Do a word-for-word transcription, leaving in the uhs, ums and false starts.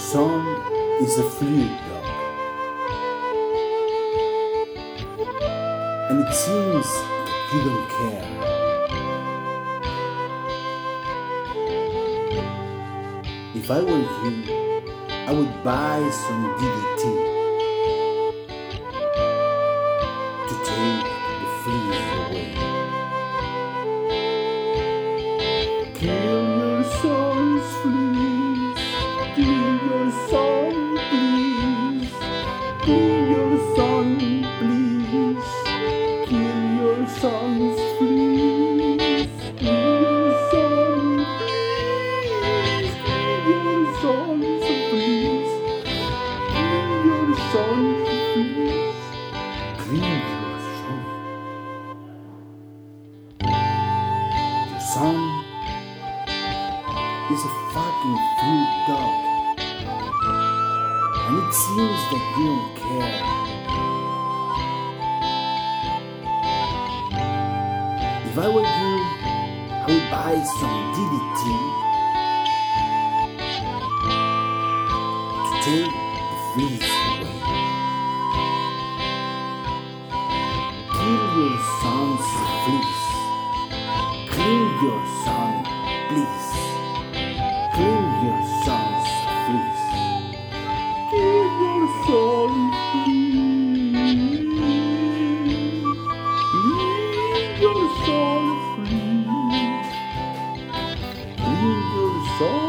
Son is a fluid dog, and it seems that you don't care. If I were you, I would buy some D D T to take the fleas away. Kill your son's fleas, kill your son, please. Kill your son, please. Kill your son's fleas. Kill your son, please. Kill your son's fleas. Kill your son, please. Kill your son. Your son is a fucking fruit dog, and it seems that you don't care. If I were you, I would buy some D D T to take the fleas away. Kill your son's fleas. Clean your son, please. Clean your son's fleas. Clean your son, please. Clean your son, please. Clean your son.